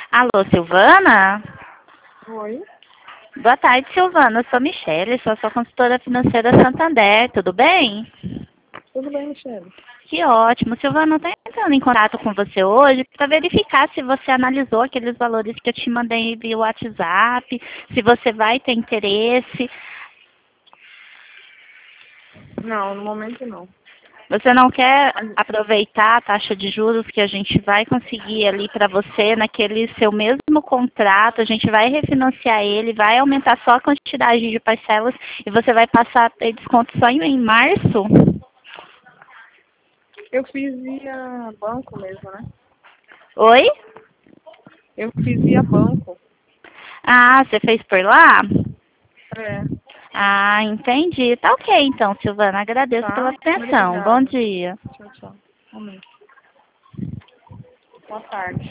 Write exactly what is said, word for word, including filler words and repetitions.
Alô, Silvana? Oi, Boa tarde, Silvana. Eu sou Michele, sou a sua consultora financeira Santander. Tudo bem? tudo bem, Michele? Que ótimo. Silvana, eu estou entrando em contato com você hoje para verificar se você analisou aqueles valores que eu te mandei via WhatsApp, se você vai ter interesse. Não, no momento não. Você não quer Mas- aproveitar a taxa de juros que a gente vai conseguir ali para você naquele seu mesmo contrato, a gente vai refinanciar ele, vai aumentar só a quantidade de parcelas e você vai passar a ter desconto só em em março? Eu fiz via banco mesmo, né? Oi? Eu fiz via banco. Ah, você fez por lá? É, Ah, entendi. Tá ok então, Silvana. Agradeço pela tá? atenção. Bom Obrigada. dia. Tchau, tchau. Amém. Boa tarde.